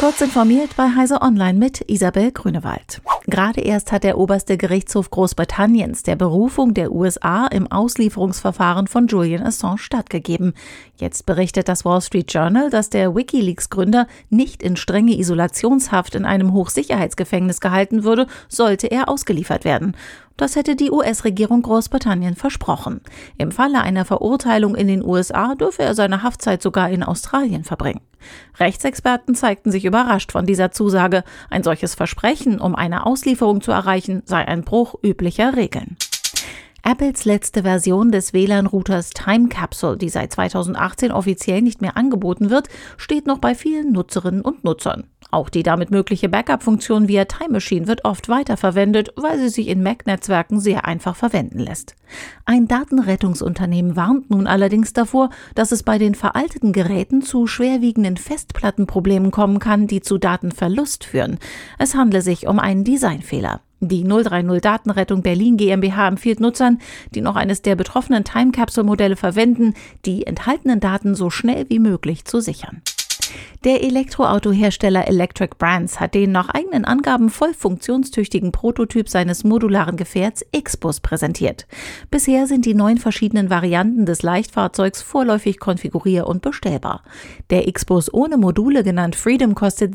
Kurz informiert bei Heise Online mit Isabel Grünewald. Gerade erst hat der oberste Gerichtshof Großbritanniens der Berufung der USA im Auslieferungsverfahren von Julian Assange stattgegeben. Jetzt berichtet das Wall Street Journal, dass der WikiLeaks-Gründer nicht in strenge Isolationshaft in einem Hochsicherheitsgefängnis gehalten würde, sollte er ausgeliefert werden. Das hätte die US-Regierung Großbritannien versprochen. Im Falle einer Verurteilung in den USA dürfe er seine Haftzeit sogar in Australien verbringen. Rechtsexperten zeigten sich überrascht von dieser Zusage. Ein solches Versprechen, um eine Auslieferung zu erreichen, sei ein Bruch üblicher Regeln. Apples letzte Version des WLAN-Routers Time Capsule, die seit 2018 offiziell nicht mehr angeboten wird, steht noch bei vielen Nutzerinnen und Nutzern. Auch die damit mögliche Backup-Funktion via Time Machine wird oft weiterverwendet, weil sie sich in Mac-Netzwerken sehr einfach verwenden lässt. Ein Datenrettungsunternehmen warnt nun allerdings davor, dass es bei den veralteten Geräten zu schwerwiegenden Festplattenproblemen kommen kann, die zu Datenverlust führen. Es handle sich um einen Designfehler. Die 030 Datenrettung Berlin GmbH empfiehlt Nutzern, die noch eines der betroffenen Time-Capsule-Modelle verwenden, die enthaltenen Daten so schnell wie möglich zu sichern. Der Elektroautohersteller Electric Brands hat den nach eigenen Angaben voll funktionstüchtigen Prototyp seines modularen Gefährts X-Bus präsentiert. Bisher sind die 9 verschiedenen Varianten des Leichtfahrzeugs vorläufig konfigurier- und bestellbar. Der X-Bus ohne Module, genannt Freedom, kostet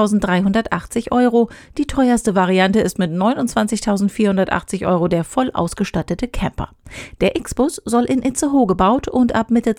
17.380 €. Die teuerste Variante ist mit 29.480 € der voll ausgestattete Camper. Der X-Bus soll in Itzehoe gebaut und ab Mitte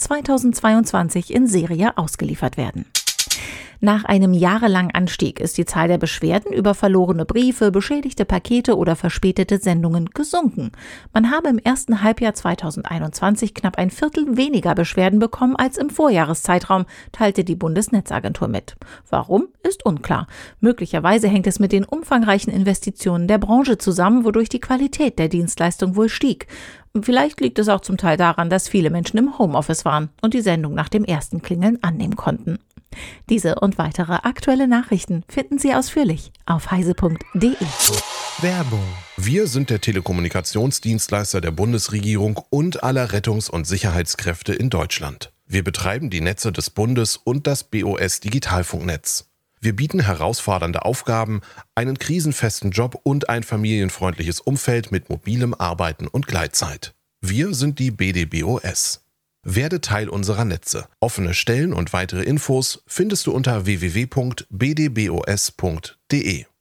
2022 in Serie ausgeliefert werden. Nach einem jahrelangen Anstieg ist die Zahl der Beschwerden über verlorene Briefe, beschädigte Pakete oder verspätete Sendungen gesunken. Man habe im ersten Halbjahr 2021 knapp ein Viertel weniger Beschwerden bekommen als im Vorjahreszeitraum, teilte die Bundesnetzagentur mit. Warum, ist unklar. Möglicherweise hängt es mit den umfangreichen Investitionen der Branche zusammen, wodurch die Qualität der Dienstleistung wohl stieg. Vielleicht liegt es auch zum Teil daran, dass viele Menschen im Homeoffice waren und die Sendung nach dem ersten Klingeln annehmen konnten. Diese und weitere aktuelle Nachrichten finden Sie ausführlich auf heise.de. Werbung. Wir sind der Telekommunikationsdienstleister der Bundesregierung und aller Rettungs- und Sicherheitskräfte in Deutschland. Wir betreiben die Netze des Bundes und das BOS Digitalfunknetz. Wir bieten herausfordernde Aufgaben, einen krisenfesten Job und ein familienfreundliches Umfeld mit mobilem Arbeiten und Gleitzeit. Wir sind die BDBOS. Werde Teil unserer Netze. Offene Stellen und weitere Infos findest du unter www.bdbos.de.